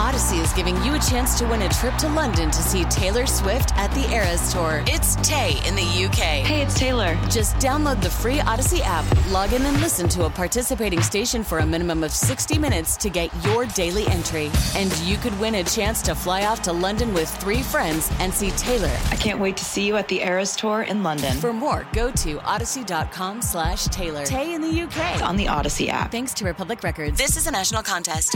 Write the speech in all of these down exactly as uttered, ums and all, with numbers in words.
Odyssey is giving you a chance to win a trip to London to see Taylor Swift at the Eras Tour. It's Tay in the U K. Hey, it's Taylor. Just download the free Odyssey app, log in and listen to a participating station for a minimum of sixty minutes to get your daily entry. And you could win a chance to fly off to London with three friends and see Taylor. I can't wait to see you at the Eras Tour in London. For more, go to odyssey.com slash Taylor. Tay in the U K. It's on the Odyssey app. Thanks to Republic Records. This is a national contest.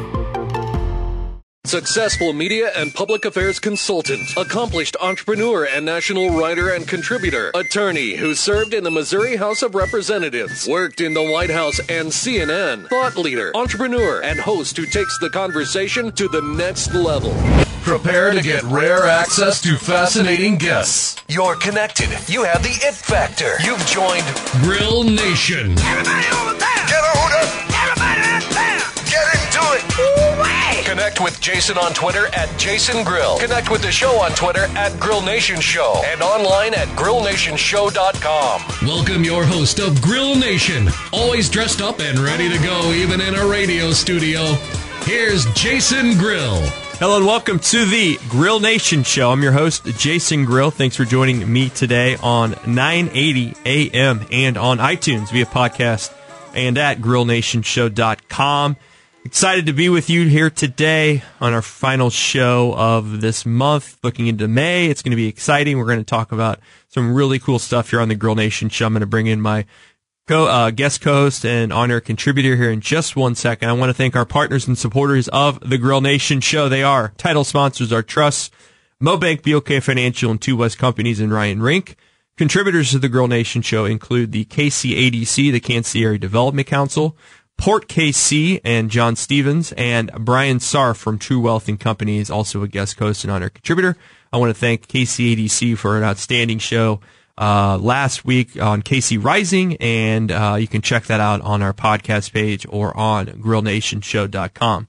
Successful media and public affairs consultant, accomplished entrepreneur and national writer and contributor, attorney who served in the Missouri House of Representatives, worked in the White House and C N N, thought leader, entrepreneur, and host who takes the conversation to the next level. Prepare to get rare access to fascinating guests. You're connected. You have the it factor. You've joined Grill Nation. Everybody over there! Get on up! Everybody out there! Get into it! Ooh-wee! Connect with Jason on Twitter at Jason Grill. Connect with the show on Twitter at Grill Nation Show and online at grill nation show dot com. Welcome your host of Grill Nation, always dressed up and ready to go even in a radio studio. Here's Jason Grill. Hello and welcome to the Grill Nation Show. I'm your host, Jason Grill. Thanks for joining me today on nine eighty A M and on iTunes via podcast and at grill nation show dot com. Excited to be with you here today on our final show of this month. Looking into May, it's going to be exciting. We're going to talk about some really cool stuff here on the Grill Nation Show. I'm going to bring in my Co- uh, guest co-host and on-air contributor here in just one second. I want to thank our partners and supporters of the Grill Nation Show. They are title sponsors, our trusts, Mobank, B O K Financial, and Two West Companies, and Ryan Rink. Contributors to the Grill Nation Show include the K C A D C, the Kansas City Area Development Council, Port K C, and John Stevens, and Brian Sarr from True Wealth and Company is also a guest host and on-air contributor. I want to thank K C A D C for an outstanding show Uh, last week on K C Rising, and uh, you can check that out on our podcast page or on grill nation show dot com.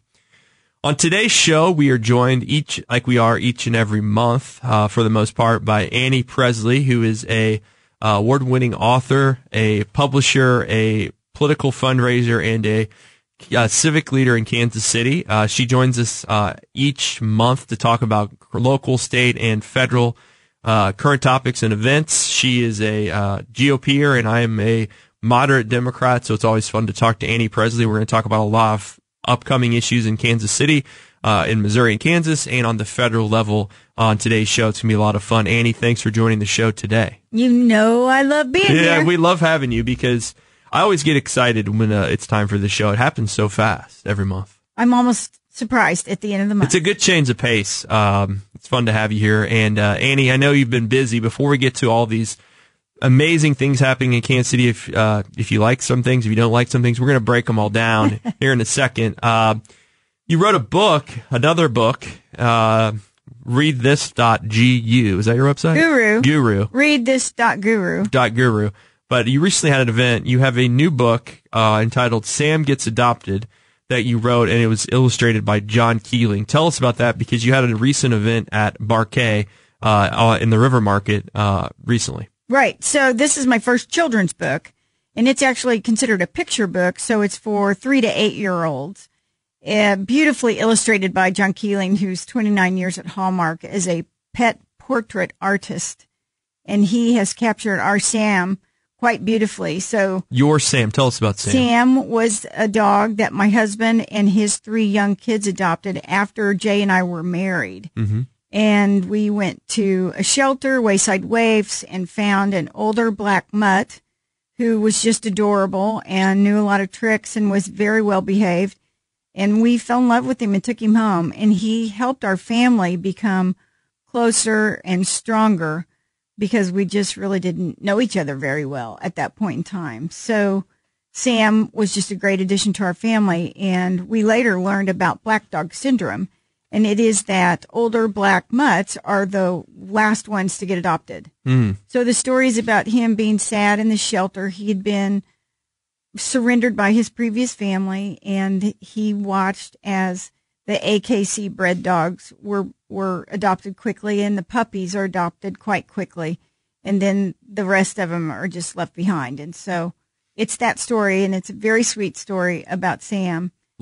On today's show, we are joined each, like we are each and every month, uh, for the most part, by Annie Presley, who is a uh, award-winning author, a publisher, a political fundraiser, and a uh, civic leader in Kansas City. Uh, she joins us uh, each month to talk about local, state, and federal Uh, current topics and events. She is a uh, G O P-er, and I am a moderate Democrat, so it's always fun to talk to Annie Presley. We're going to talk about a lot of upcoming issues in Kansas City, uh, in Missouri and Kansas, and on the federal level on today's show. It's going to be a lot of fun. Annie, thanks for joining the show today. You know I love being yeah, here. Yeah, we love having you because I always get excited when uh, it's time for the show. It happens so fast every month. I'm almost surprised at the end of the month. It's a good change of pace. Um, it's fun to have you here. And uh, Annie, I know you've been busy. Before we get to all these amazing things happening in Kansas City, if uh, if you like some things, if you don't like some things, we're going to break them all down here in a second. Uh, you wrote a book, another book, uh, read this dot G U. Is that your website? Guru. Guru. read this dot guru. Dot guru. But you recently had an event. You have a new book uh, entitled Sam Gets Adopted that you wrote, and it was illustrated by John Keeling. Tell us about that, because you had a recent event at Barquet uh, in the River Market uh, recently. Right. So this is my first children's book, and it's actually considered a picture book, so it's for three to eight-year-olds. Uh, beautifully illustrated by John Keeling, who's twenty-nine years at Hallmark as a pet portrait artist, and he has captured our Sam quite beautifully. So your Sam, tell us about Sam. Sam was a dog that my husband and his three young kids adopted after Jay and I were married. Mm-hmm. And we went to a shelter, Wayside Waifs, and found an older black mutt who was just adorable and knew a lot of tricks and was very well behaved. And we fell in love with him and took him home. And he helped our family become closer and stronger, because we just really didn't know each other very well at that point in time. So Sam was just a great addition to our family, and we later learned about black dog syndrome, and it is that older black mutts are the last ones to get adopted. Mm. So the story is about him being sad in the shelter. He had been surrendered by his previous family, and he watched as the A K C bred dogs were were adopted quickly, and the puppies are adopted quite quickly, and then the rest of them are just left behind. And so it's that story, and it's a very sweet story about Sam.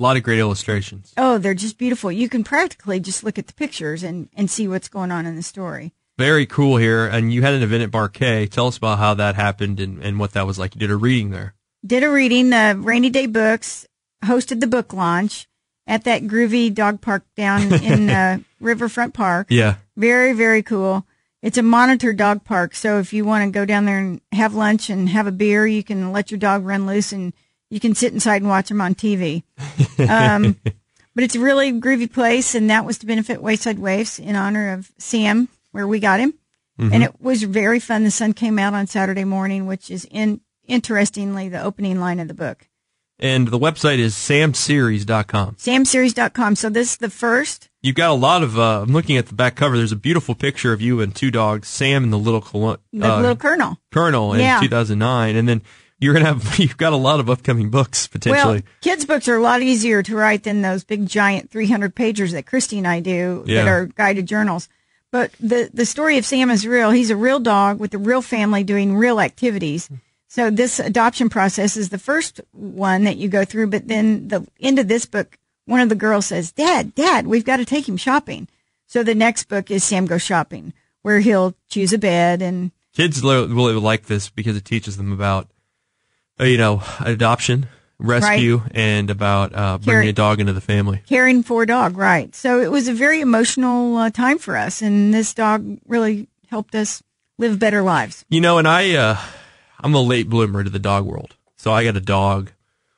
A lot of great illustrations. Oh, they're just beautiful. You can practically just look at the pictures and, and see what's going on in the story. Very cool here. And you had an event at Barquet. Tell us about how that happened and, and what that was like. You did a reading there. Did a reading. Uh, Rainy Day Books hosted the book launch at that groovy dog park down in uh, Riverfront Park. Yeah. Very, very cool. It's a monitored dog park, so if you want to go down there and have lunch and have a beer, you can let your dog run loose and you can sit inside and watch them on T V. Um, but it's a really groovy place, and that was to benefit Wayside Waifs in honor of Sam, where we got him. Mm-hmm. And it was very fun. The sun came out on Saturday morning, which is, in, interestingly, the opening line of the book. And the website is sam series dot com. sam series dot com. So this is the first. You've got a lot of, uh, I'm looking at the back cover, there's a beautiful picture of you and two dogs, Sam and the little Col- The uh, little Colonel. Colonel in Yeah. two thousand nine. And then you're going to have, you've got a lot of upcoming books, potentially. Well, kids' books are a lot easier to write than those big, giant three hundred pagers that Christy and I do Yeah. that are guided journals. But the, the story of Sam is real. He's a real dog with a real family doing real activities. So this adoption process is the first one that you go through, but then the end of this book, one of the girls says, Dad, Dad, we've got to take him shopping. So the next book is Sam Goes Shopping, where he'll choose a bed. And Kids will really like this because it teaches them about, uh, you know, adoption, rescue, Right. and about uh, bringing Caring. a dog into the family. caring for a dog, right. So it was a very emotional uh, time for us, and this dog really helped us live better lives. You know, and I, uh, I'm a late bloomer to the dog world. So I got a dog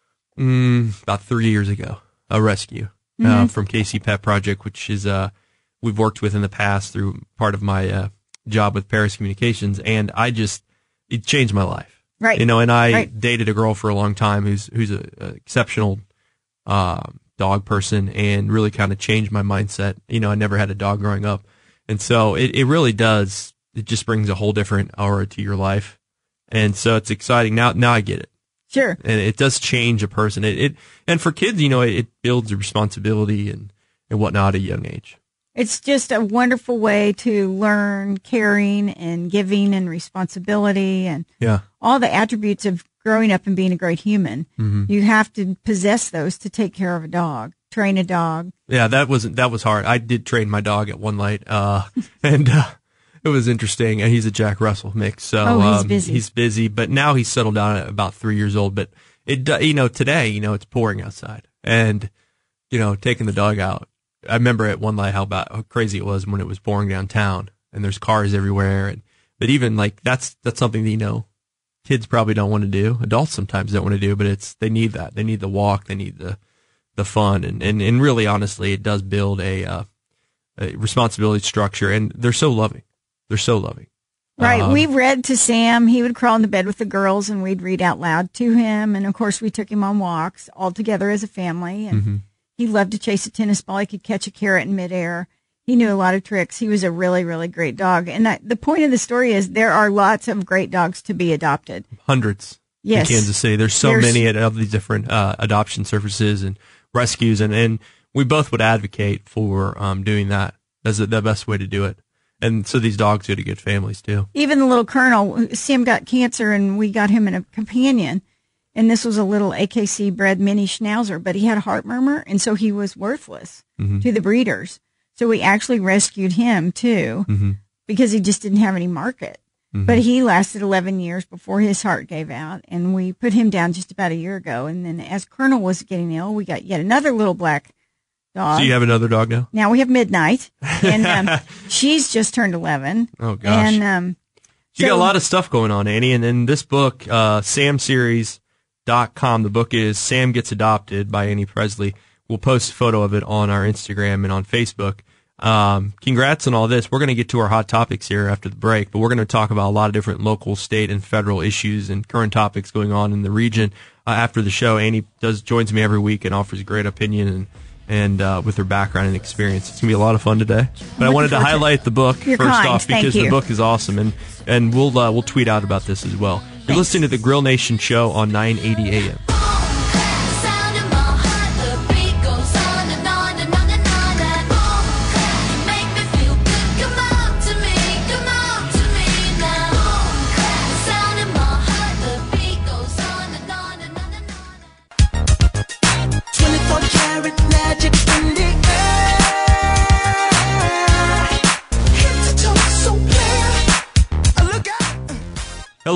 mm, about three years ago, a rescue uh, Mm-hmm. from K C Pet Project, which is uh, we've worked with in the past through part of my uh, job with Paris Communications, and I just it changed my life. Right. You know, and I Right. dated a girl for a long time who's who's a, a exceptional uh, dog person, and really kind of changed my mindset. You know, I never had a dog growing up, and so it it really does. It just brings a whole different aura to your life. And so it's exciting. Now, now I get it. Sure. And it does change a person. It, it and for kids, you know, it, it builds a responsibility and, and whatnot at a young age. It's just a wonderful way to learn caring and giving and responsibility and Yeah. all the attributes of growing up and being a great human. Mm-hmm. You have to possess those to take care of a dog, train a dog. Yeah, that wasn't, that was hard. I did train my dog at One Light, uh, and, uh, it was interesting. And he's a Jack Russell mix. So, Oh, he's um, busy. he's busy, but now he's settled down at about three years old. But it, do- you know, today, you know, it's pouring outside and, you know, taking the dog out. I remember at One Light how about how crazy it was when it was pouring downtown and there's cars everywhere. And, but even like that's, that's something that, you know, kids probably don't want to do. Adults sometimes don't want to do, but it's, they need that. They need the walk. They need the, the fun. And, and, and really honestly, it does build a, uh, a responsibility structure, and they're so loving. They're so loving. Right. Um, we read to Sam. He would crawl into bed with the girls and we'd read out loud to him. And of course, we took him on walks all together as a family. And Mm-hmm. he loved to chase a tennis ball. He could catch a carrot in midair. He knew a lot of tricks. He was a really, really great dog. And that, the point of the story is there are lots of great dogs to be adopted. Hundreds Yes. in Kansas City. There's so There's- many at of these different uh, adoption services and rescues, and, and we both would advocate for um, doing that as the, the best way to do it. And so these dogs go to good families too. Even the little Colonel, Sam got cancer and we got him in a companion. And this was a little A K C bred mini schnauzer, but he had a heart murmur. And so he was worthless Mm-hmm. to the breeders. So we actually rescued him too Mm-hmm. because he just didn't have any market. Mm-hmm. But he lasted eleven years before his heart gave out. And we put him down just about a year ago. And then as Colonel was getting ill, we got yet another little black dog. So you have another dog now? Now we have Midnight, and um, she's just turned eleven. Oh, gosh. And um, You so- got a lot of stuff going on, Annie. And in this book, uh, sam series dot com, the book is Sam Gets Adopted by Annie Presley. We'll post a photo of it on our Instagram and on Facebook. Um, congrats on all this. We're going to get to our hot topics here after the break, but we're going to talk about a lot of different local, state, and federal issues and current topics going on in the region uh, after the show. Annie does joins me every week and offers a great opinion and and uh, with her background and experience. It's going to be a lot of fun today. But I wanted to forward to it. highlight the book You're first kind. off Thank because you. the book is awesome, and and we'll uh, we'll tweet out about this as well. You're Thanks. listening to the Grill Nation show on nine eighty A M. twenty-four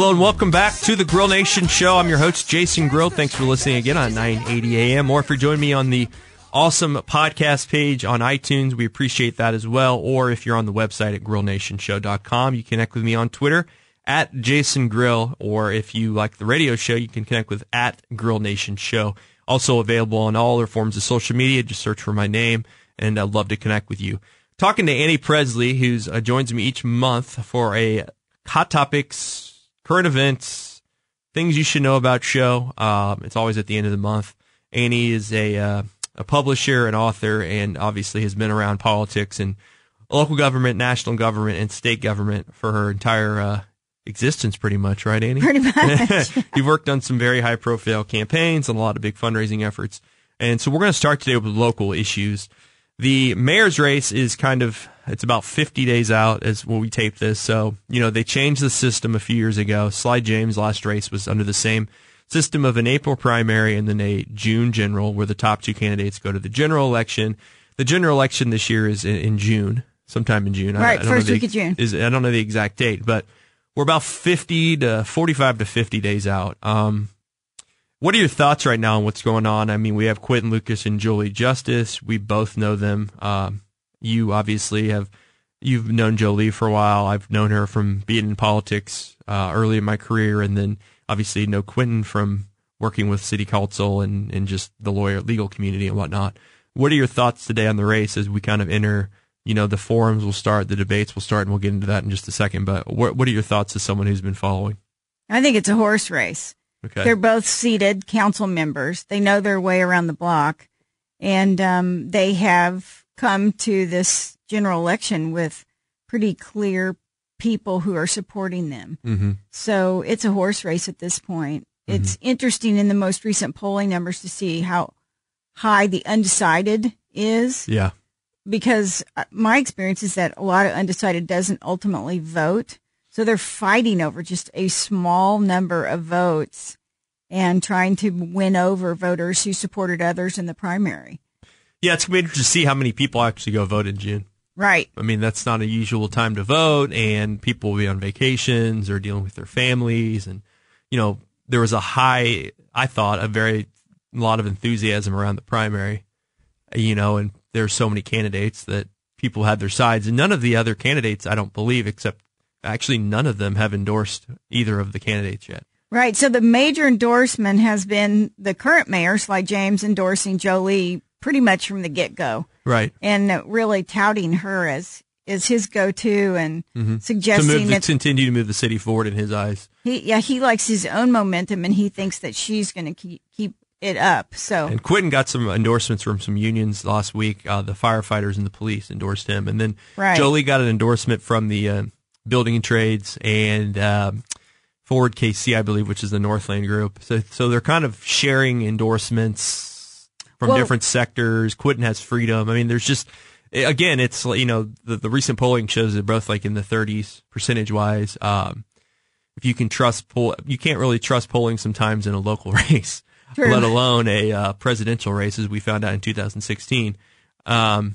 Hello and welcome back to the Grill Nation Show. I'm your host, Jason Grill. Thanks for listening again on nine eighty A M, or if you're joining me on the awesome podcast page on iTunes, we appreciate that as well. Or if you're on the website at grill nation show dot com, you connect with me on Twitter at Jason Grill, or if you like the radio show, you can connect with at Grill Nation Show. Also available on all other forms of social media. Just search for my name, and I'd love to connect with you. Talking to Annie Presley, who uh, joins me each month for a Hot Topics, current events, things you should know about show. Um, it's always at the end of the month. Annie is a uh, a publisher, an author, and obviously has been around politics and local government, national government, and state government for her entire uh, existence, pretty much, right, Annie? Pretty much. You've worked on some very high-profile campaigns and a lot of big fundraising efforts. And so we're going to start today with local issues. The mayor's race is kind of, it's about fifty days out as when we tape this. So, you know, they changed the system a few years ago. Sly James' last race was under the same system of an April primary and then a June general, where the top two candidates go to the general election. The general election this year is in, in June, sometime in June. Right, I, I don't first know the, week of June. Is, I don't know the exact date, but we're about fifty to forty-five to fifty days out. Um, what are your thoughts right now on what's going on? I mean, we have Quentin Lucas and Jolie Justice. We both know them. Um, you obviously have, you've known Jolie for a while. I've known her from being in politics uh, early in my career, and then obviously know Quentin from working with city council and, and just the lawyer, legal community and whatnot. What are your thoughts today on the race as we kind of enter, you know, the forums will start, the debates will start, and we'll get into that in just a second. But what, what are your thoughts as someone who's been following? I think it's a horse race. Okay. They're both seated council members. They know their way around the block, and um, they have come to this general election with pretty clear people who are supporting them. Mm-hmm. So it's a horse race at this point. Mm-hmm. It's interesting in the most recent polling numbers to see how high the undecided is. Yeah. Because my experience is that a lot of undecided doesn't ultimately vote. So they're fighting over just a small number of votes and trying to win over voters who supported others in the primary. Yeah, it's going to be interesting to see how many people actually go vote in June. Right. I mean, that's not a usual time to vote, and people will be on vacations or dealing with their families. And, you know, there was a high, I thought, a very, a lot of enthusiasm around the primary, you know, and there's so many candidates that people had their sides. And none of the other candidates, I don't believe, except actually none of them have endorsed either of the candidates yet. Right. So the major endorsement has been the current mayor, Sly James, endorsing Jolie pretty much from the get-go. Right. And really touting her as, as his go-to and mm-hmm. suggesting to move, that... To continue to move the city forward in his eyes. He, yeah, he likes his own momentum, and he thinks that she's going to keep, keep it up. So, and Quentin got some endorsements from some unions last week. Uh, the firefighters and the police endorsed him. And then right. Jolie got an endorsement from the... Uh, Building and Trades and um, Forward K C, I believe, which is the Northland group. So, so they're kind of sharing endorsements from well, different sectors. Quentin has freedom. I mean, there's just, again, it's, you know, the, the recent polling shows they're both like in the thirties percentage wise. Um, if you can trust poll, you can't really trust polling sometimes in a local race, True. let alone a uh, presidential race, as we found out in two thousand sixteen. Um,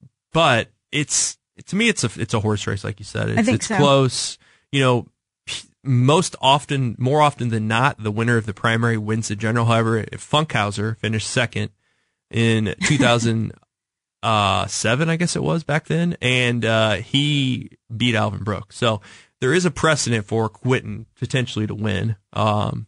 but it's, to me, it's a it's a horse race, like you said. It's, I think it's so. close. You know, most often, more often than not, the winner of the primary wins the general. However, Funkhauser finished second in two thousand seven, I guess it was back then, and uh, he beat Alvin Brooks. So there is a precedent for Quentin potentially to win, um,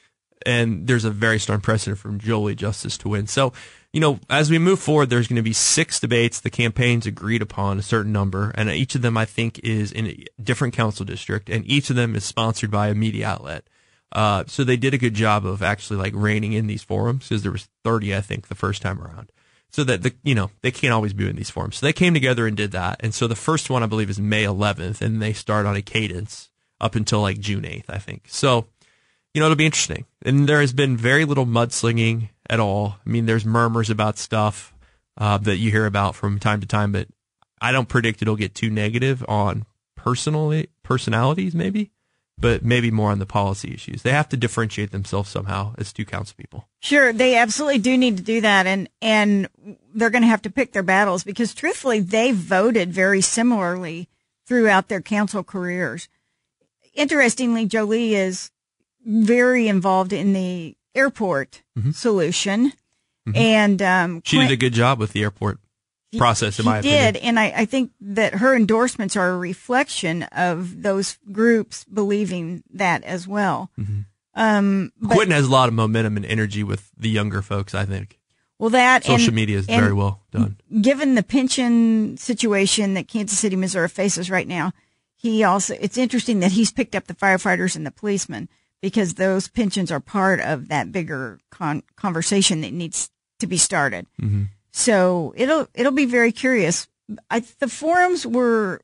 and there's a very strong precedent for Jolie Justice to win. So, you know, as we move forward, there's going to be six debates. The campaigns agreed upon a certain number, and each of them, I think, is in a different council district, and each of them is sponsored by a media outlet. Uh, so they did a good job of actually like reining in these forums, because there was thirty, I think, the first time around. So that the you know they can't always be in these forums. So they came together and did that. And so the first one, I believe, is May eleventh, and they start on a cadence up until like June eighth, I think. So, you know, it'll be interesting. And there has been very little mudslinging at all. I mean, there's murmurs about stuff uh, that you hear about from time to time, but I don't predict it'll get too negative on personally personalities, maybe, but maybe more on the policy issues. They have to differentiate themselves somehow as two council people. Sure, they absolutely do need to do that, and and they're going to have to pick their battles, because truthfully, they voted very similarly throughout their council careers. interestingly, Jolie is very involved in the airport mm-hmm. solution. Mm-hmm. And um, she Clint, did a good job with the airport process, in my she opinion. did, and I, I think that her endorsements are a reflection of those groups believing that as well. Mm-hmm. Um, but, Quentin has a lot of momentum and energy with the younger folks, I think. Well, that social and, media is very well done. Given the pension situation that Kansas City, Missouri faces right now, he also it's interesting that he's picked up the firefighters and the policemen because those pensions are part of that bigger con- conversation that needs to be started. Mm-hmm. So it'll it'll be very curious. I, the forums were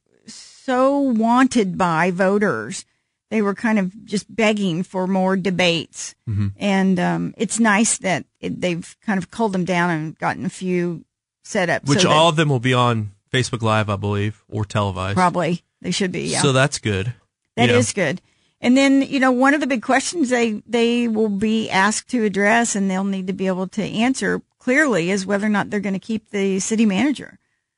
so wanted by voters. They were kind of just begging for more debates. Mm-hmm. And um, it's nice that it, they've kind of culled them down and gotten a few set up. Which so all of them will be on Facebook Live, I believe, or televised. Probably. They should be, yeah. So that's good. That you know. is good. And then, you know, one of the big questions they, they will be asked to address and they'll need to be able to answer clearly is whether or not they're going to keep the city manager.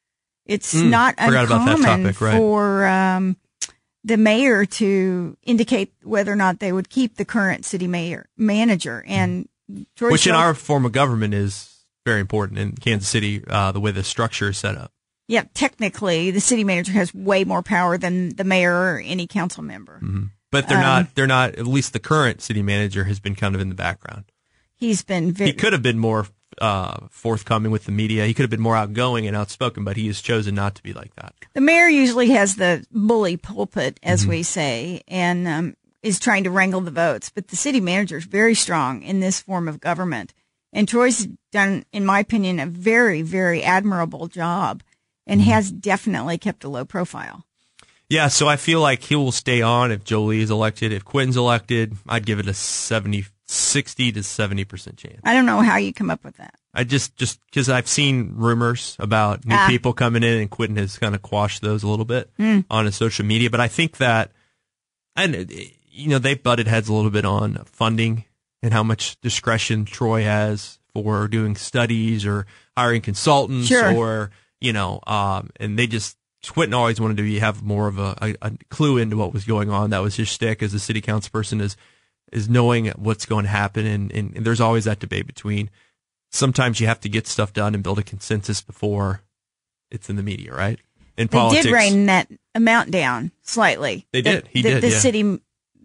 It's mm, not uncommon topic, right. for um, the mayor to indicate whether or not they would keep the current city mayor manager. And George Which in Schultz, our form of government is very important in Kansas City, uh, the way the structure is set up. Yeah, technically, the city manager has way more power than the mayor or any council member. Mm-hmm. But they're um, not. They're not. At least the current city manager has been kind of in the background. He's been. Very, he could have been more uh, forthcoming with the media. He could have been more outgoing and outspoken, but he has chosen not to be like that. The mayor usually has the bully pulpit, as mm-hmm. we say, and um, is trying to wrangle the votes. But the city manager is very strong in this form of government, and Troy's done, in my opinion, a very, very admirable job. And has definitely kept a low profile. Yeah, so I feel like he will stay on if Jolie is elected. If Quentin's elected, I'd give it a seventy, sixty to seventy percent chance. I don't know how you come up with that. I just, just because I've seen rumors about new ah. people coming in, and Quentin has kind of quashed those a little bit mm. on his social media. But I think that, and you know, they butted heads a little bit on funding and how much discretion Troy has for doing studies or hiring consultants sure. or. You know, um, and they just, Quentin always wanted to be, have more of a, a, a clue into what was going on. That was his shtick as a city council person, is is knowing what's going to happen. And, and, and there's always that debate between, sometimes you have to get stuff done and build a consensus before it's in the media, right? In they politics. did rein that amount down slightly. They did. The, he the, did, The yeah. city,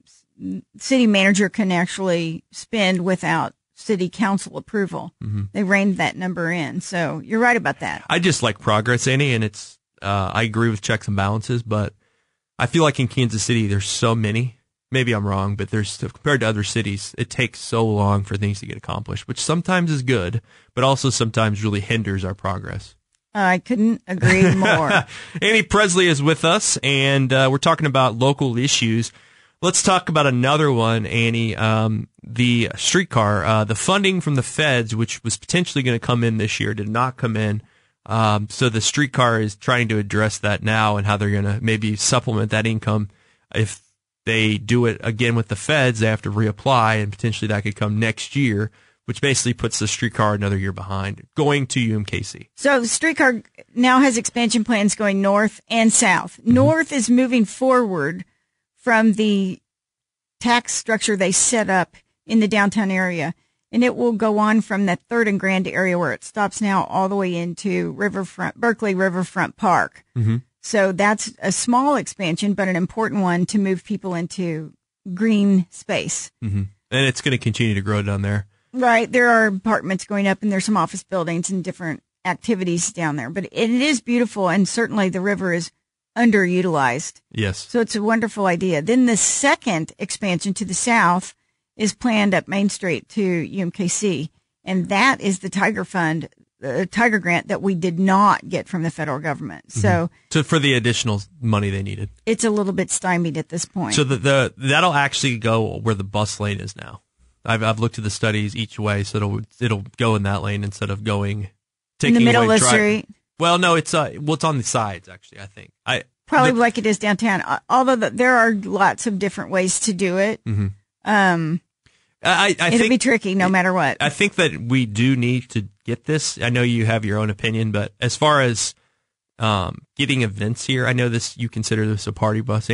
city manager can actually spend without city council approval. Mm-hmm. They reined that number in. So you're right about that. I just like progress, Annie, and it's, uh, I agree with checks and balances, but I feel like in Kansas City, there's so many, maybe I'm wrong, but there's, compared to other cities, it takes so long for things to get accomplished, which sometimes is good, but also sometimes really hinders our progress. I couldn't agree more. Annie Presley is with us, and uh, we're talking about local issues. Let's talk about another one, Annie, um, the streetcar. Uh, the funding from the feds, which was potentially going to come in this year, did not come in. Um, so the streetcar is trying to address that now and how they're going to maybe supplement that income. If they do it again with the feds, they have to reapply, and potentially that could come next year, which basically puts the streetcar another year behind, going to U M K C. So the streetcar now has expansion plans going north and south. Mm-hmm. North is moving forward from the tax structure they set up in the downtown area. And it will go on from that Third and Grand area where it stops now all the way into Riverfront, Berkeley Riverfront Park. Mm-hmm. So that's a small expansion, but an important one to move people into green space. Mm-hmm. And it's going to continue to grow down there. Right. There are apartments going up and there's some office buildings and different activities down there. But it is beautiful, and certainly the river is underutilized. Yes. So it's a wonderful idea. Then the second expansion to the south is planned up Main Street to U M K C, and that is the Tiger Fund, the Tiger Grant that we did not get from the federal government. So, mm-hmm. so for the additional money they needed, it's a little bit stymied at this point. So the, the that'll actually go where the bus lane is now. I've I've looked at the studies each way, so it'll it'll go in that lane instead of going taking in the middle away of the dri- street. Well, no, it's uh, well, it's on the sides actually. I think I probably the, like it is downtown. Although the, there are lots of different ways to do it. Mm-hmm. Um, I, I it'll think, be tricky no matter what. I think that we do need to get this. I know you have your own opinion, but as far as um, getting events here, I know this. You consider this a party bus, Annie?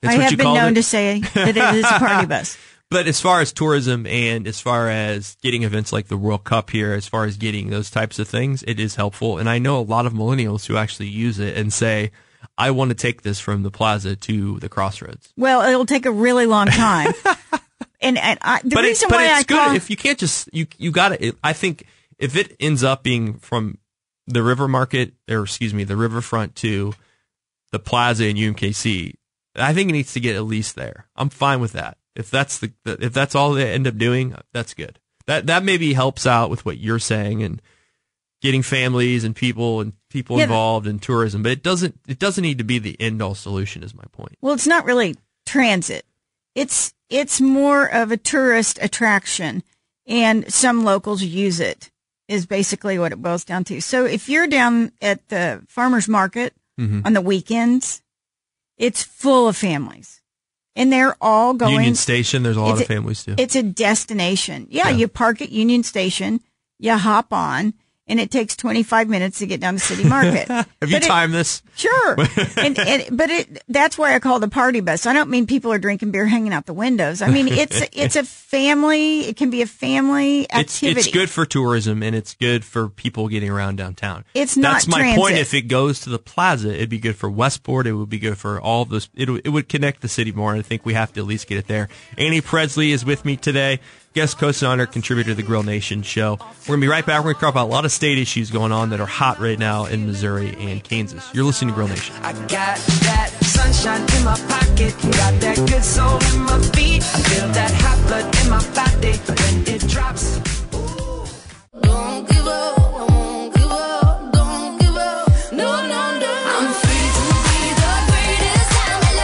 That's I what have you been called known it? to say that it is a party bus. But as far as tourism and as far as getting events like the World Cup here, as far as getting those types of things, it is helpful. And I know a lot of millennials who actually use it and say, I want to take this from the plaza to the crossroads. Well, it'll take a really long time. and, and I, the but reason it's, but why it's I good call, if you can't just, you, you got to, I think if it ends up being from the river market, or excuse me, the riverfront to the plaza in U M K C, I think it needs to get at least there. I'm fine with that. If that's the, if that's all they end up doing, that's good. That that maybe helps out with what you're saying and getting families and people and people Yeah, involved in tourism. But it doesn't it doesn't need to be the end all solution. Is my point. well, it's not really transit. It's it's more of a tourist attraction, and some locals use it. Is basically what it boils down to. So if you're down at the farmers market Mm-hmm. on the weekends, it's full of families, and they're all going. Union Station. There's a lot It's of families too. It's a destination. Yeah, Yeah. you park at Union Station, you hop on, and it takes twenty-five minutes to get down to City Market. Have you But it- timed this? Sure. and, and but it that's why I call it a party bus. I don't mean people are drinking beer hanging out the windows. I mean it's it's a family. It can be a family It's activity. it's good for tourism and it's good for people getting around downtown. It's not That's my transit. point. If it goes to the plaza, it'd be good for Westport. It would be good for all of those. It would- it would connect the city more. I think we have to at least get it there. Annie Presley is with me today. Guest co-signer, contributor to the Grill Nation show. We're going to be right back. We're going to talk about a lot of state issues going on that are hot right now in Missouri and Kansas. You're listening to Grill Nation. I got that sunshine in my pocket, got that good soul in my feet. I feel that hot blood in my body when it drops. Don't give up, I won't give up, don't give up, no, no, no. I'm free to be the greatest, I'm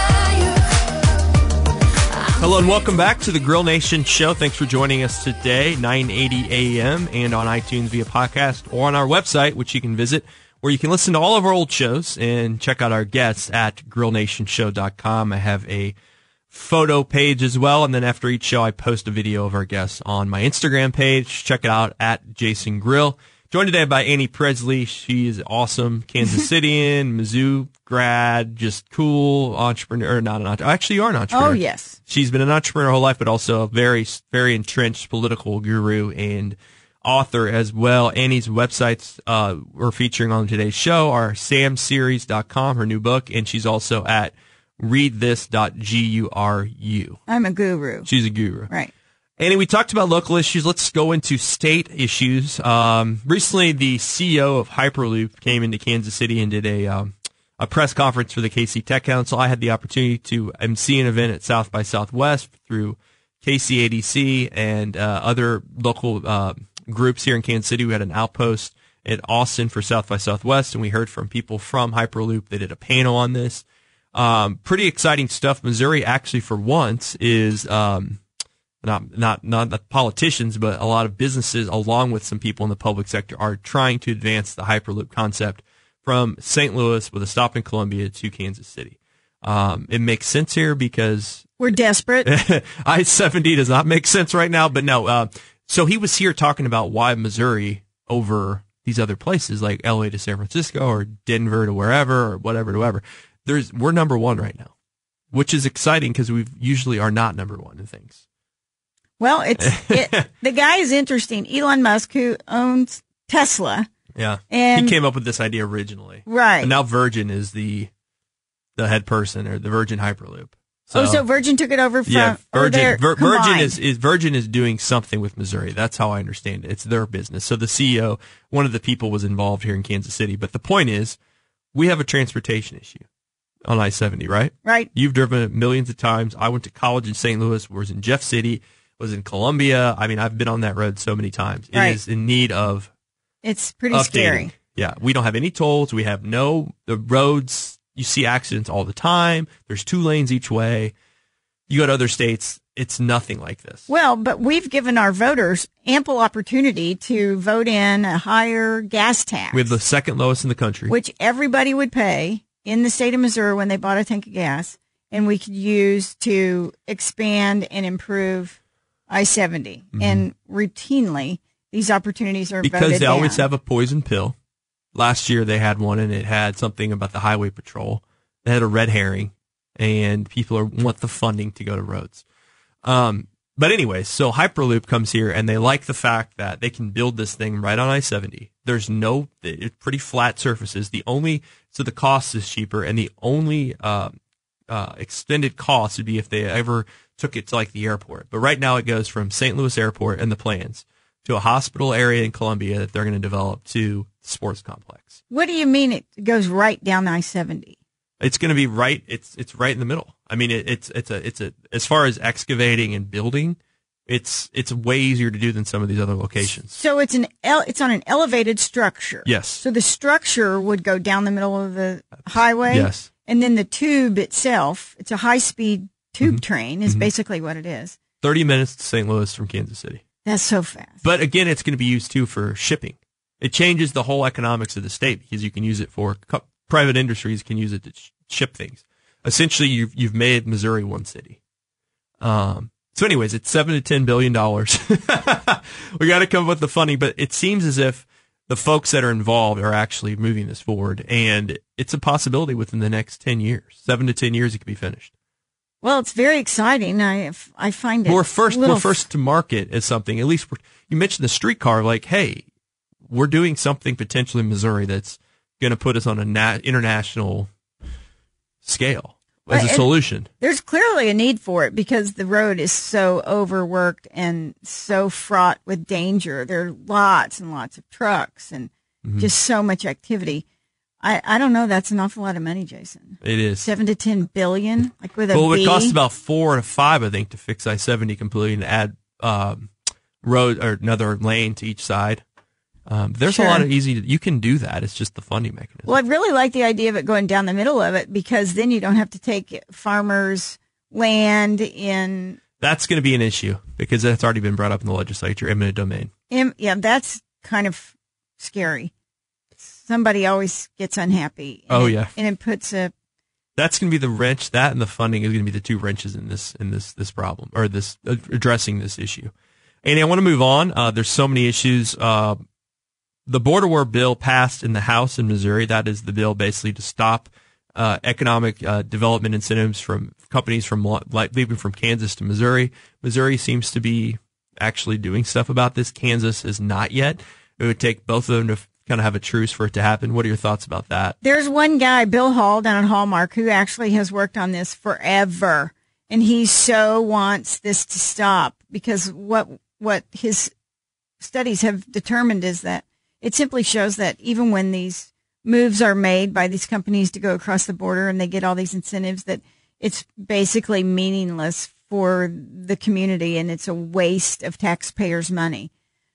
alive. Hello and welcome back to the Grill Nation show. Thanks for joining us today, nine eighty a.m. and on iTunes via podcast or on our website, which you can visit, where you can listen to all of our old shows and check out our guests at grill nation show dot com. I have a photo page as well, and then after each show, I post a video of our guests on my Instagram page. Check it out at Jason Grill. Joined today by Annie Presley. She is awesome, Kansas Cityan, Mizzou grad, just cool entrepreneur. Not an entrepreneur. Actually, you are an entrepreneur. Oh yes. She's been an entrepreneur her whole life, but also a very, very entrenched political guru and author as well. Annie's websites uh, we're featuring on today's show are sam series dot com, her new book, and she's also at read this dot guru. I'm a guru. She's a guru. Right. Annie, we talked about local issues. Let's go into state issues. Um, recently, the C E O of Hyperloop came into Kansas City and did a um, a press conference for the K C Tech Council. I had the opportunity to M C an event at South by Southwest through K C A D C and uh, other local uh, groups here in Kansas City. We had an outpost at Austin for South by Southwest, and we heard from people from Hyperloop. They did a panel on this. Um, pretty exciting stuff. Missouri, actually, for once, is um, not not not the politicians, but a lot of businesses, along with some people in the public sector, are trying to advance the Hyperloop concept from Saint Louis with a stop in Columbia to Kansas City. Um, it makes sense here because We're desperate. I seventy does not make sense right now, but no. Uh, so he was here talking about why Missouri over these other places like L A to San Francisco or Denver to wherever or whatever to wherever. There's we're number one right now, which is exciting because we usually are not number one in things. Well, it's it, the guy is interesting. Elon Musk, who owns Tesla. Yeah, And- he came up with this idea originally, Right. And now Virgin is the the head person or the Virgin Hyperloop. oh, so Virgin took it over from Yeah, or Virgin. they're Vir- Virgin combined. is, is Virgin is doing something with Missouri. That's how I understand it. It's their business. So the C E O, one of the people, was involved here in Kansas City. But the point is, we have a transportation issue on I seventy, right? Right. You've driven it millions of times. I went to college in Saint Louis. Was in Jeff City. Was in Columbia. I mean, I've been on that road so many times. It Right. is in need of It's pretty updating. scary. Yeah, we don't have any tolls. We have no the roads. You see accidents all the time. There's two lanes each way. You go to other states, it's nothing like this. Well, but we've given our voters ample opportunity to vote in a higher gas tax, We have the second lowest in the country. which everybody would pay in the state of Missouri when they bought a tank of gas, and we could use to expand and improve I seventy. Mm-hmm. And routinely, these opportunities are because voted they always down. have a poison pill. Last year they had one and it had something about the highway patrol. They had a red herring. and people are, want the funding to go to roads. Um, but anyways, so Hyperloop comes here, and they like the fact that they can build this thing right on I seventy. There's no, it's pretty flat surfaces. The only, so the cost is cheaper, and the only uh, uh, extended cost would be if they ever took it to like the airport. But right now it goes from Saint Louis Airport and the plans to a hospital area in Columbia that they're going to develop to the sports complex. What do you mean it goes right down I seventy? It's going to be right. It's it's right in the middle. I mean, it, it's it's a it's a as far as excavating and building, it's it's way easier to do than some of these other locations. So it's an ele- it's on an elevated structure. Yes. So the structure would go down the middle of the highway. Yes. And then the tube itself, it's a high speed tube Mm-hmm. train, is Mm-hmm. basically what it is. Thirty minutes to Saint Louis from Kansas City. That's so fast. But again, it's going to be used too for shipping. It changes the whole economics of the state because you can use it for co- private industries can use it to sh- ship things. Essentially, you've you've made Missouri one city. Um. So, anyways, it's seven to ten billion dollars. We got to come up with the funding, but it seems as if the folks that are involved are actually moving this forward, and it's a possibility within the next ten years, seven to ten years, it could be finished. Well, it's very exciting. I I find it. We're first. little We're first to market as something. At least we're, you mentioned the streetcar. Like, hey, we're doing something potentially in Missouri that's going to put us on a na- international scale as a Well, solution. There's clearly a need for it because the road is so overworked and so fraught with danger. There are lots and lots of trucks and Mm-hmm. just so much activity. I, I don't know. That's an awful lot of money, Jason. It is. Seven to ten billion, like with a Well, it B. would cost about four to five, I think, to fix I seventy completely and add um, road or another lane to each side. Um, there's Sure. a lot of easy. You can do that. It's just the funding mechanism. Well, I really like the idea of it going down the middle of it because then you don't have to take farmers' land in. That's going to be an issue because that's already been brought up in the legislature, eminent domain. in yeah, that's kind of scary. Somebody always gets unhappy. and Oh, it- yeah. and it puts a. That's going to be the wrench. That and the funding is going to be the two wrenches in this in this this problem or this uh, addressing this issue. Andy, I want to move on. Uh, there's so many issues. Uh, the border war bill passed in the House in Missouri. That is the bill basically to stop uh, economic uh, development incentives from companies from like leaving from Kansas to Missouri. Missouri seems to be actually doing stuff about this. Kansas is not yet. It would take both of them to kind of have a truce for it to happen. What are your thoughts about that? There's one guy, Bill Hall, down at Hallmark, who actually has worked on this forever, and he so wants this to stop because what what his studies have determined is that it simply shows that even when these moves are made by these companies to go across the border and they get all these incentives, that it's basically meaningless for the community and it's a waste of taxpayers' money.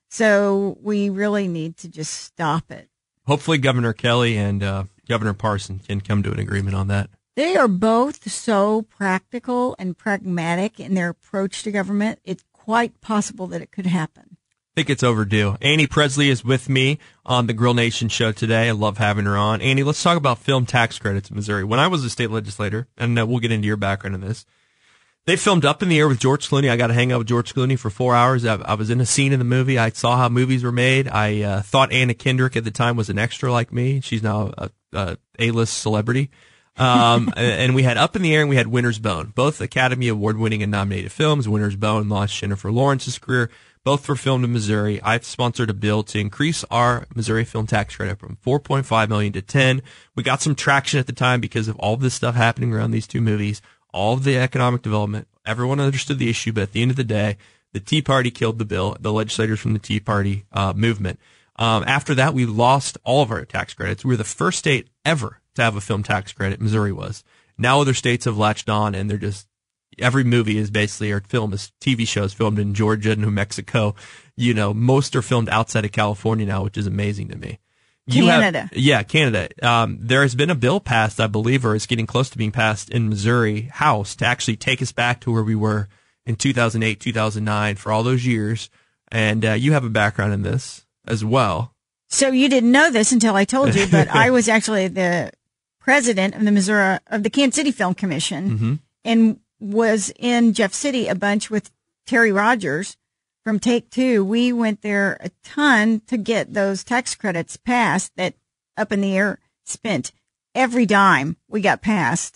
So we really need to just stop it. Hopefully Governor Kelly and uh, Governor Parson can come to an agreement on that. They are both so practical and pragmatic in their approach to government. It's quite possible that it could happen. I think it's overdue. Annie Presley is with me on the Grill Nation show today. I love having her on. Annie, let's talk about film tax credits in Missouri. When I was a state legislator, and uh, we'll get into your background in this, they filmed Up in the Air with George Clooney. I got to hang out with George Clooney for four hours. I, I was in a scene in the movie. I saw how movies were made. I uh, thought Anna Kendrick at the time was an extra like me. She's now a, a A-list celebrity. Um, and we had Up in the Air and we had Winter's Bone, both Academy Award winning and nominated films. Winter's Bone launched Jennifer Lawrence's career. Both were filmed in Missouri. I've sponsored a bill to increase our Missouri film tax credit from four point five million dollars to ten. We got some traction at the time because of all of this stuff happening around these two movies, all of the economic development. Everyone understood the issue, but at the end of the day, the Tea Party killed the bill, the legislators from the Tea Party uh, movement. Um, after that, we lost all of our tax credits. We were the first state ever to have a film tax credit. Missouri was. Now other states have latched on, and they're just, every movie is basically, or film is T V shows filmed in Georgia, New Mexico. You know, most are filmed outside of California now, which is amazing to me. You Canada. Have, yeah, Canada. Um, there has been a bill passed, I believe, or it's getting close to being passed in Missouri House to actually take us back to where we were in two thousand eight, two thousand nine for all those years. And uh, you have a background in this as well. So you didn't know this until I told you, but I was actually the president of the Missouri of the Kansas City Film Commission, Mm-hmm. and was in Jeff City a bunch with Terry Rogers from Take Two. We went there a ton to get those tax credits passed that Up in the Air spent every dime we got passed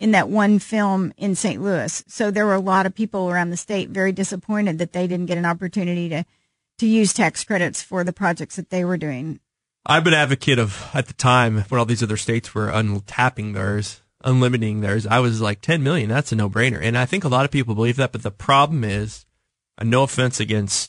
in that one film in Saint Louis. So there were a lot of people around the state very disappointed that they didn't get an opportunity to, to use tax credits for the projects that they were doing. I've been an advocate of, at the time, when all these other states were untapping theirs, unlimiting theirs, I was like, ten million, that's a no-brainer. And I think a lot of people believe that, but the problem is, and no offense against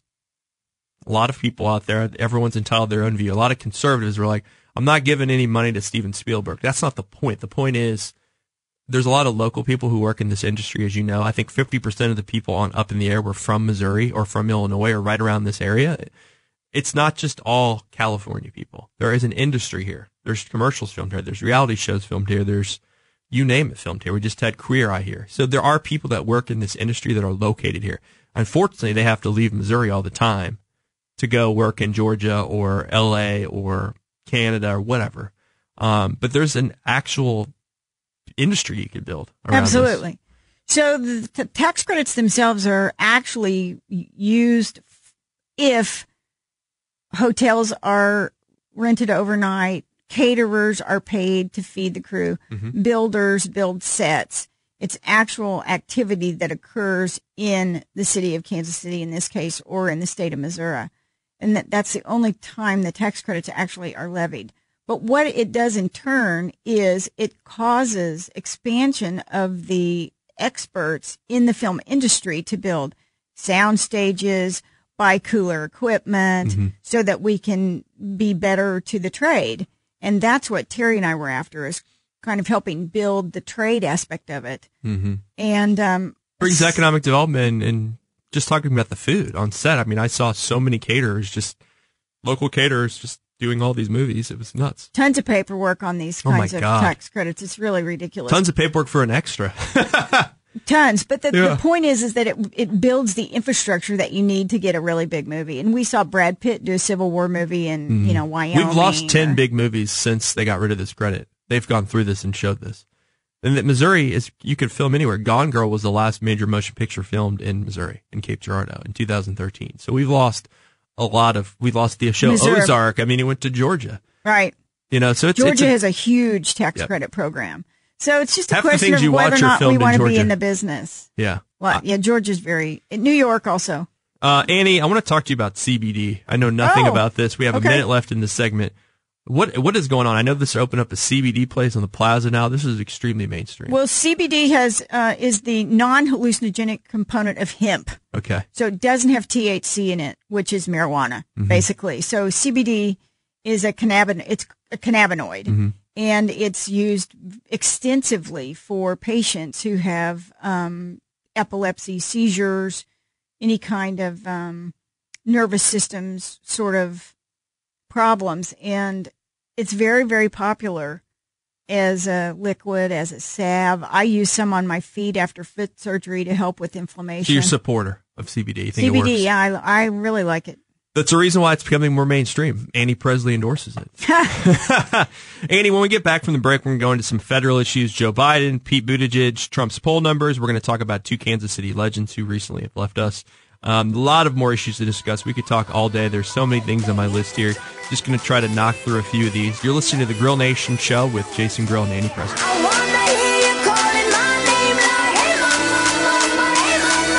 a lot of people out there, everyone's entitled to their own view. A lot of conservatives were like, I'm not giving any money to Steven Spielberg. That's not the point. The point is, there's a lot of local people who work in this industry, as you know. I think fifty percent of the people on Up in the Air were from Missouri or from Illinois or right around this area. It's not just all California people. There is an industry here. There's commercials filmed here. There's reality shows filmed here. There's, you name it, filmed here. We just had Queer Eye here. So there are people that work in this industry that are located here. Unfortunately, they have to leave Missouri all the time to go work in Georgia or L A or Canada or whatever. Um, but there's an actual industry you could build around Absolutely. this. So the, the tax credits themselves are actually used if hotels are rented overnight, caterers are paid to feed the crew, mm-hmm. builders build sets. It's actual activity that occurs in the city of Kansas City in this case, or in the state of Missouri. And that, that's the only time the tax credits actually are levied. But what it does in turn is it causes expansion of the experts in the film industry to build sound stages, buy cooler equipment, mm-hmm. so that we can be better to the trade. And that's what Terry and I were after, is kind of helping build the trade aspect of it. Mm-hmm. And um, brings economic development, and just talking about the food on set. I mean, I saw so many caterers, just local caterers, just doing all these movies. It was nuts. Tons of paperwork on these kinds oh of God. tax credits. It's really ridiculous. Tons of paperwork for an extra. Tons. But the, yeah. the point is, is that it it builds the infrastructure that you need to get a really big movie. And we saw Brad Pitt do a Civil War movie in, mm. you know, Wyoming. We've lost ten or, big movies since they got rid of this credit. They've gone through this and showed this. And that Missouri is, you could film anywhere. Gone Girl was the last major motion picture filmed in Missouri, in Cape Girardeau in two thousand thirteen. So we've lost a lot of, we lost the show Missouri. Ozark. I mean, it went to Georgia. Right. You know, so it's, Georgia it's a, has a huge tax yep. credit program. So it's just a Half the question things of you whether or watch are not we filmed in want to be Georgia. in the business. Yeah. Well, yeah, Georgia's very, New York also. Uh, Annie, I want to talk to you about C B D. I know nothing Oh, about this. We have okay. a minute left in this segment. What What is going on? I know this opened up a C B D place on the plaza now. This is extremely mainstream. Well, C B D has uh, is the non-hallucinogenic component of hemp. Okay. So it doesn't have T H C in it, which is marijuana, mm-hmm. basically. So C B D is a cannabinoid. It's a cannabinoid, mm-hmm. and it's used extensively for patients who have um, epilepsy, seizures, any kind of um, nervous systems sort of problems. And it's very, very popular as a liquid, as a salve. I use some on my feet after foot surgery to help with inflammation. So you're a supporter of C B D. You think C B D, it works? yeah, I, I really like it. That's the reason why it's becoming more mainstream. Annie Presley endorses it. Annie, when we get back from the break, we're going to go into some federal issues. Joe Biden, Pete Buttigieg, Trump's poll numbers. We're going to talk about two Kansas City legends who recently have left us. Um, a lot of more issues to discuss. We could talk all day. There's so many things on my list here. Just going to try to knock through a few of these. You're listening to the Grill Nation Show with Jason Grill and Annie Presley. I wanna hear you calling my name like, hey, mama, hey,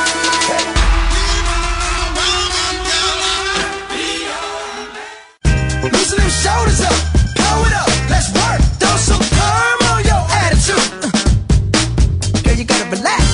mama. Loosen them shoulders up, pull it up, let's work. Throw some perm on your attitude. Girl, you gotta relax.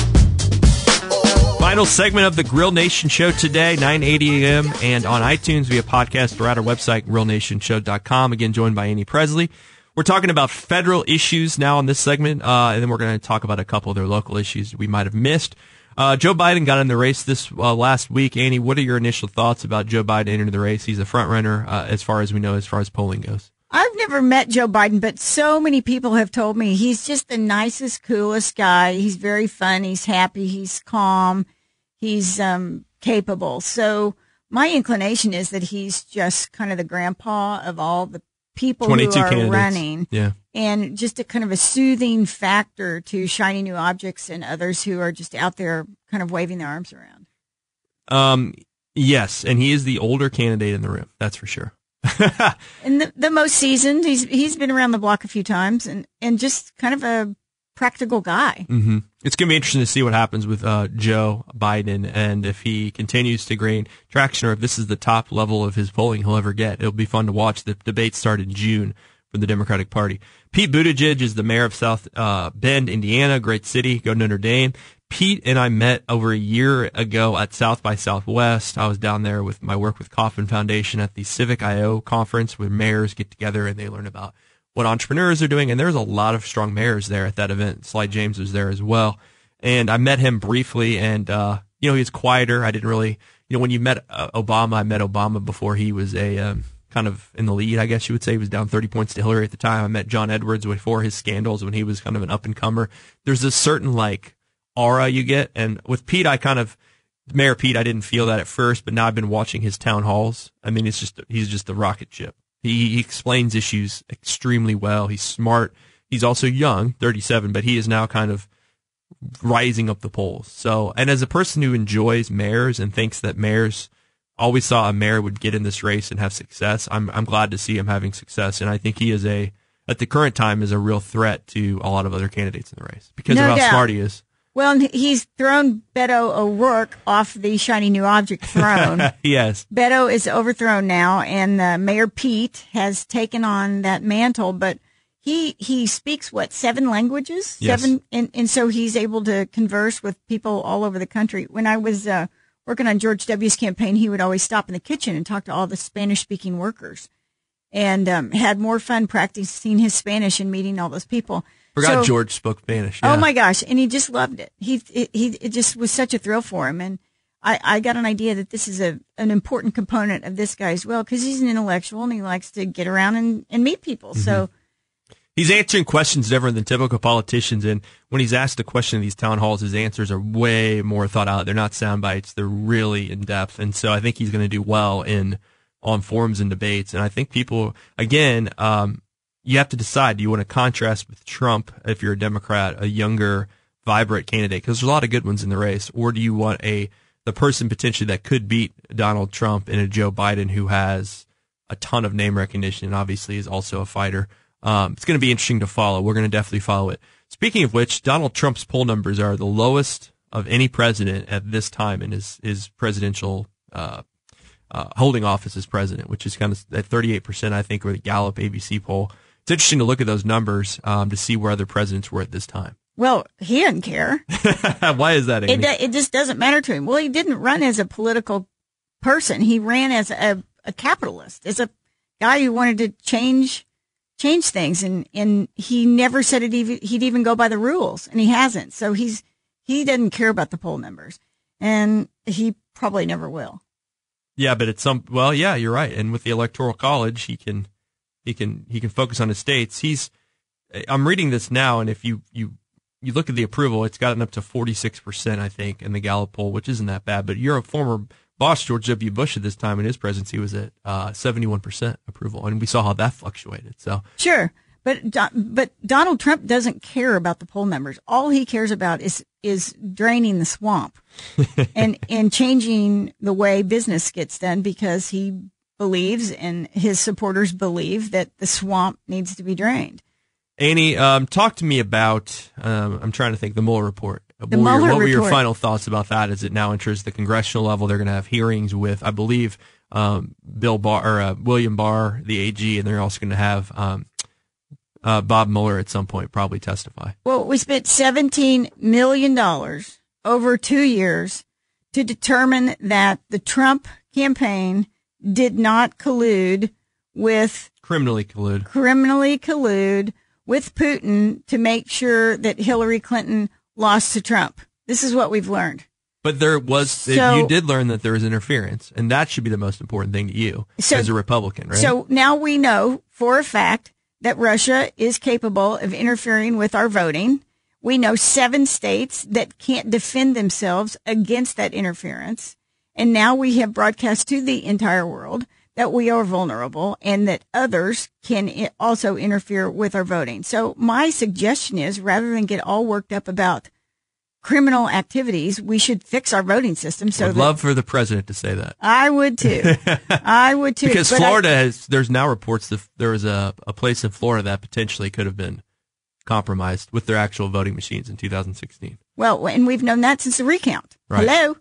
Final segment of the Grill Nation Show today, nine eighty a.m. and on iTunes via podcast or at our website, grill nation show dot com. Again, joined by Annie Presley. We're talking about federal issues now on this segment, uh, and then we're going to talk about a couple of their local issues we might have missed. Uh, Joe Biden got in the race this uh, last week. Annie, what are your initial thoughts about Joe Biden entering the race? He's a front runner, uh, as far as we know, as far as polling goes. I've never met Joe Biden, but so many people have told me he's just the nicest, coolest guy. He's very fun. He's happy. He's calm. He's um, capable. So my inclination is that he's just kind of the grandpa of all the people who are candidates. running. Yeah. And just a kind of a soothing factor to shiny new objects and others who are just out there kind of waving their arms around. Um, yes, and he is the older candidate in the room. That's for sure. And the, the most seasoned. He's he's been around the block a few times, and, and just kind of a practical guy. Mm-hmm. It's going to be interesting to see what happens with uh, Joe Biden and if he continues to gain traction or if this is the top level of his polling he'll ever get. It'll be fun to watch. The debates start in June for the Democratic Party. Pete Buttigieg is the mayor of South uh, Bend, Indiana, great city. Go Notre Dame. Pete and I met over a year ago at South by Southwest. I was down there with my work with Kauffman Foundation at the Civic I O conference where mayors get together and they learn about what entrepreneurs are doing. And there's a lot of strong mayors there at that event. Sly James was there as well. And I met him briefly and, uh, you know, he was quieter. I didn't really, you know, when you met uh, Obama, I met Obama before he was a, um, kind of in the lead, I guess you would say. He was down thirty points to Hillary at the time. I met John Edwards before his scandals when he was kind of an up and comer. There's a certain like aura you get. And with Pete, I kind of, Mayor Pete, I didn't feel that at first, but now I've been watching his town halls. I mean, it's just, he's just a rocket ship. He, he explains issues extremely well. He's smart. He's also young, thirty-seven, but he is now kind of rising up the polls. So, and as a person who enjoys mayors and thinks that mayors always saw a mayor would get in this race and have success, I'm I'm glad to see him having success. And I think he is a, at the current time, is a real threat to a lot of other candidates in the race because No of how doubt. smart he is. Well, and he's thrown Beto O'Rourke off the shiny new object throne. Yes. Beto is overthrown now, and uh, Mayor Pete has taken on that mantle. But he he speaks what seven languages, Yes. seven, and and so he's able to converse with people all over the country. When I was uh, working on George W.'s campaign, he would always stop in the kitchen and talk to all the Spanish-speaking workers, and um, had more fun practicing his Spanish and meeting all those people. Forgot So- George spoke Spanish. Oh yeah. my gosh. And he just loved it. He, it, he, it just was such a thrill for him. And I, I got an idea that this is a, an important component of this guy as well, because he's an intellectual and he likes to get around and, and meet people. Mm-hmm. So He's answering questions different than typical politicians, and when he's asked a question in these town halls, his answers are way more thought out. They're not sound bites; they're really in depth, and so I think he's going to do well in on forums and debates. And I think people, again, um, you have to decide: do you want to contrast with Trump if you're a Democrat, a younger, vibrant candidate, because there's a lot of good ones in the race, or do you want a the person potentially that could beat Donald Trump in a Joe Biden who has a ton of name recognition and obviously is also a fighter? Um, it's going to be interesting to follow. We're going to definitely follow it. Speaking of which, Donald Trump's poll numbers are the lowest of any president at this time in his, his presidential uh, uh, holding office as president, which is kind of at thirty-eight percent, I think, or the Gallup A B C poll. It's interesting to look at those numbers um, to see where other presidents were at this time. well, he doesn't care. Why is that, It, Amy? do- it just doesn't matter to him. Well, he didn't run as a political person. He ran as a, a capitalist, as a guy who wanted to change change things, and, and he never said it even, he'd even go by the rules, and he hasn't. So he's he doesn't care about the poll numbers, and he probably never will. Yeah, but it's some. Well, yeah, you're right. And with the Electoral College, he can he can he can focus on his states. He's. I'm reading this now, and if you you you look at the approval, it's gotten up to forty-six percent, I think, in the Gallup poll, which isn't that bad. But you're a former boss, George W. Bush, at this time in his presidency was at uh, seventy-one percent approval, and we saw how that fluctuated. So Sure, but Do- but Donald Trump doesn't care about the poll numbers. All he cares about is is draining the swamp and and changing the way business gets done, because he believes and his supporters believe that the swamp needs to be drained. Annie, um, talk to me about. Um, I'm trying to think the Mueller report. What, were, Mueller your, what were your report. final thoughts about that? As it now enters the congressional level, they're going to have hearings with, I believe, um, Bill Barr or uh, William Barr, the A G, and they're also going to have um, uh, Bob Mueller at some point probably testify. Well, we spent seventeen million dollars over two years to determine that the Trump campaign did not collude with Criminally collude. criminally collude with Putin to make sure that Hillary Clinton lost to Trump. This is what we've learned. But there was, So- you did learn that there was interference, and that should be the most important thing to you So- as a Republican, right? So now we know for a fact that Russia is capable of interfering with our voting. We know seven states that can't defend themselves against that interference. And now we have broadcast to the entire world that we are vulnerable and that others can i- also interfere with our voting. So my suggestion is, rather than get all worked up about criminal activities, we should fix our voting system. So I'd that love for the president to say that. I would too. I would too. Because But I- Florida has, there's now reports that there was a, a place in Florida that potentially could have been compromised with their actual voting machines in two thousand sixteen. Well, and we've known that since the recount. Right. Hello.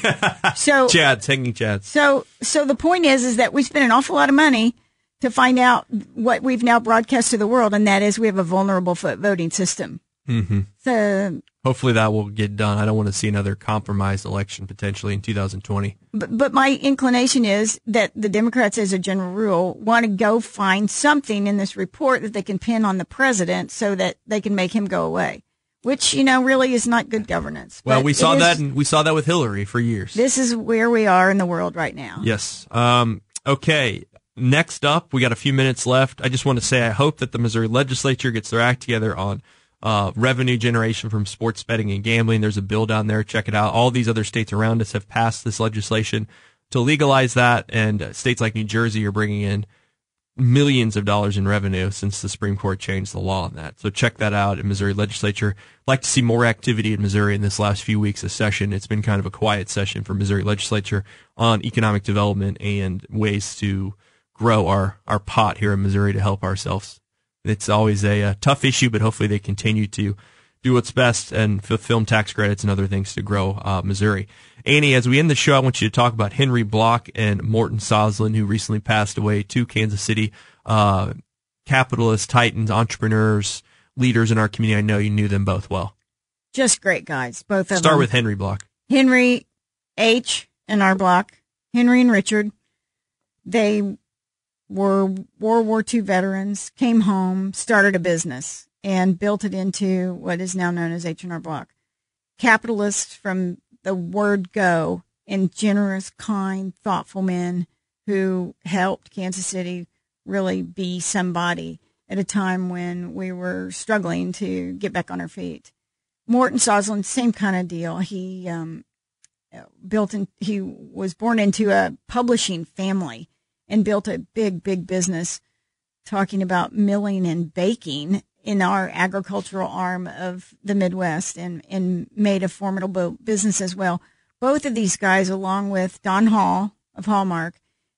So Chads, hanging Chads. So, so the point is, is that we spent an awful lot of money to find out what we've now broadcast to the world, and that is we have a vulnerable foot voting system. Mm-hmm. So hopefully that will get done. I don't want to see another compromised election potentially in two thousand twenty. But, but my inclination is that the Democrats, as a general rule, want to go find something in this report that they can pin on the president so that they can make him go away, which, you know, really is not good governance. Well, But we saw it is- that, and we saw that with Hillary for years. This is where we are in the world right now. Yes. Um, okay. Next up, we got a few minutes left. I just want to say I hope that the Missouri legislature gets their act together on uh, revenue generation from sports betting and gambling. There's a bill down there. Check it out. All these other states around us have passed this legislation to legalize that, and uh, states like New Jersey are bringing in millions of dollars in revenue since the Supreme Court changed the law on that. So check that out in Missouri legislature. I'd like to see more activity in Missouri in this last few weeks of session. It's been kind of a quiet session for Missouri legislature on economic development and ways to grow our, our pot here in Missouri to help ourselves. It's always a, a tough issue, but hopefully they continue to do what's best and f- film tax credits and other things to grow uh, Missouri. Annie, as we end the show, I want you to talk about Henry Block and Morton Soslin, who recently passed away, two Kansas City uh, capitalists, titans, entrepreneurs, leaders in our community. I know you knew them both well. Just great guys, both of them. Start with Henry Block. Henry H. and our Block, Henry and Richard. They were World War Two veterans, came home, started a business, and built it into what is now known as H and R Block. Capitalists from the word go, and generous, kind, thoughtful men who helped Kansas City really be somebody at a time when we were struggling to get back on our feet. Morton Soslin, same kind of deal. He um, built in, he was born into a publishing family and built a big, big business talking about milling and baking in our agricultural arm of the Midwest, and, and made a formidable business as well. Both of these guys, along with Don Hall of Hallmark,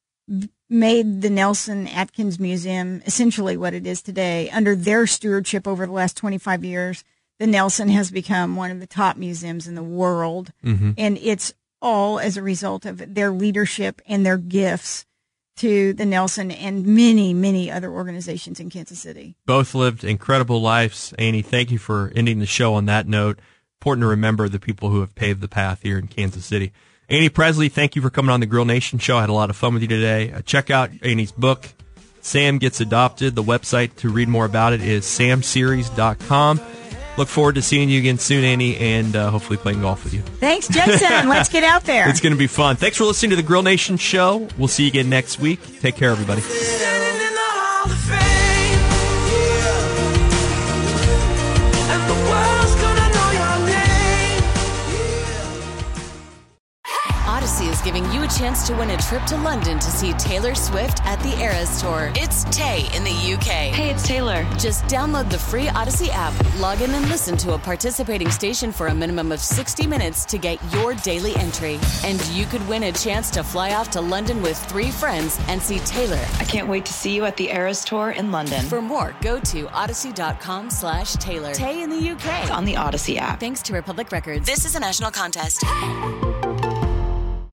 made the Nelson Atkins Museum essentially what it is today. Under their stewardship over the last twenty-five years, the Nelson has become one of the top museums in the world. Mm-hmm. And it's all as a result of their leadership and their gifts to the Nelson and many, many other organizations in Kansas City. Both lived incredible lives. Annie, thank you for ending the show on that note. Important to remember the people who have paved the path here in Kansas City. Annie Presley, thank you for coming on the Grill Nation show. I had a lot of fun with you today. Uh, check out Annie's book, Sam Gets Adopted. The website to read more about it is sam series dot com. Look forward to seeing you again soon, Annie, and uh, hopefully playing golf with you. Thanks, Jason. Let's get out there. It's going to be fun. Thanks for listening to the Grill Nation show. We'll see you again next week. Take care, everybody. Standing in the Hall of Fame, yeah. And the world's gonna know your name, yeah. Odyssey is giving you a chance to win a trip to London to see Taylor Swift at the Eras Tour. It's Tay in the U K. Hey, it's Taylor. Just download the free Odyssey app, log in and listen to a participating station for a minimum of sixty minutes to get your daily entry. And you could win a chance to fly off to London with three friends and see Taylor. I can't wait to see you at the Eras Tour in London. For more, go to odyssey.com slash Taylor. Tay in the U K. On the Odyssey app. Thanks to Republic Records. This is a national contest.